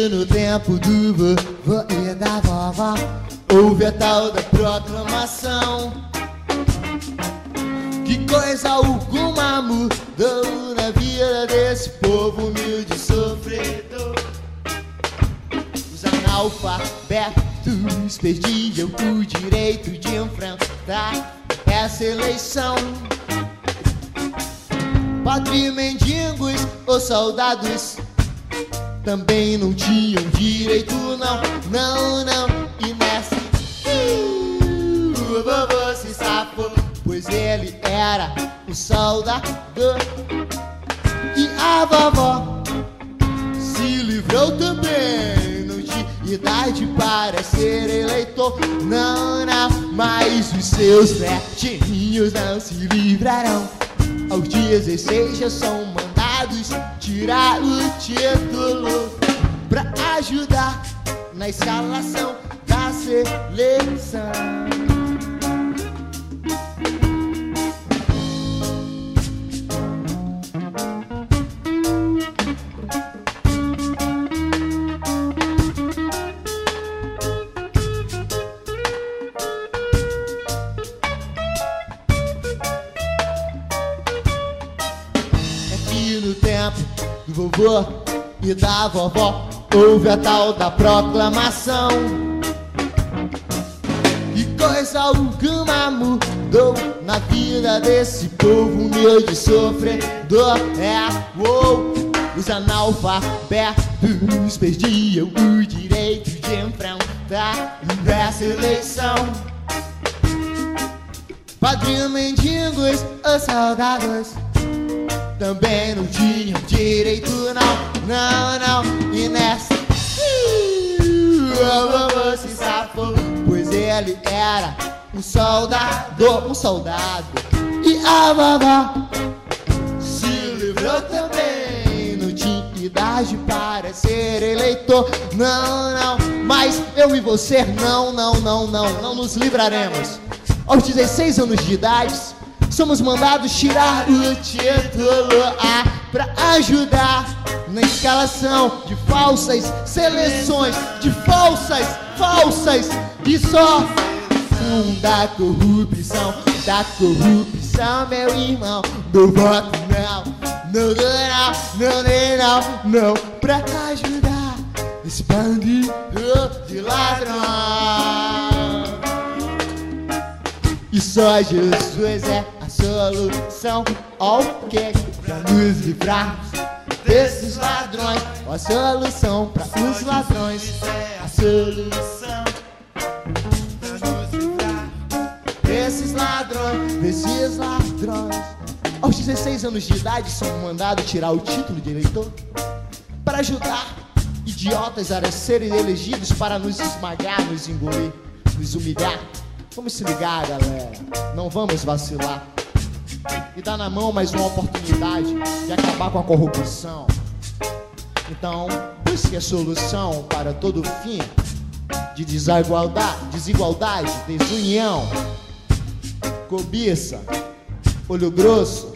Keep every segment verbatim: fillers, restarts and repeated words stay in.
que no tempo do vovô e da vovó houve a tal da proclamação. Que coisa alguma mudou na vida desse povo humilde e sofredor. Os analfabetos perdiam o direito de enfrentar essa eleição. Padre mendigos ou soldados também não tinham direito, não, não, não. E nessa uh, o vovô se safou, pois ele era o soldador. E a vovó se livrou também, não tinha idade para ser eleitor, não, não. Mas os seus netinhos não se livrarão. Aos dezesseis já são mandados tirar o título pra ajudar na escalação da seleção. No tempo do vovô e da vovó houve a tal da proclamação. Que coisa alguma mudou na vida desse povo humilde e sofredor. É, uou, os analfabetos perdiam o direito de enfrentar essa eleição. Padrinhos, mendigos ou soldados também não tinham direito, não, não, não. E nessa uh, o vovô se safou, pois ele era um soldador, um soldado. E a vovó se livrou também, não tinha idade para ser eleitor, não, não. Mas eu e você, não, não, não, não, não nos livraremos. Aos dezesseis anos de idade somos mandados tirar o título A pra ajudar na escalação de falsas seleções, de falsas, falsas e só da corrupção, da corrupção, meu irmão. Do voto não, não, não, não, não, não, pra ajudar esse bando de ladrões. E só Jesus é a solução, ok, pra nos livrar desses ladrões. A solução pra os ladrões, a solução pra nos livrar desses ladrões, desses ladrões. Aos dezesseis anos de idade são mandados tirar o título de eleitor para ajudar idiotas a serem elegidos, para nos esmagar, nos engolir, nos humilhar. Vamos se ligar, galera, não vamos vacilar e dar na mão mais uma oportunidade de acabar com a corrupção. Então, busque a solução para todo fim de desigualdade, desigualdade, desunião, cobiça, olho grosso.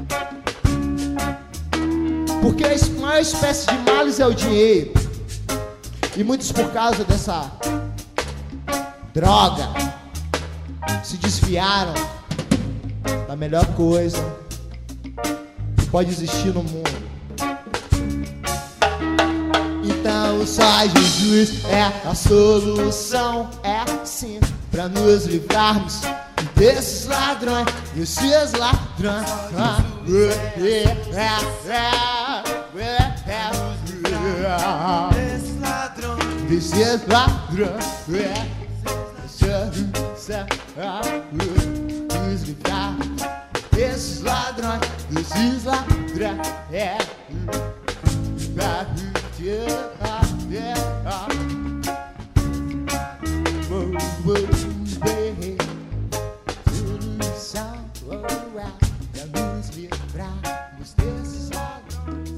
Porque a maior espécie de males é o dinheiro. E muitos, por causa dessa droga, se desviaram da melhor coisa que pode existir no mundo. Então só Jesus é a solução, é sim, pra nos livrarmos desses ladrões, desses ladrões. Desses ladrões, desses ladrões. Nos livrar desses ladrões, desses ladrões. É. Solução pra nos livrarmos desses ladrões.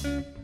Thank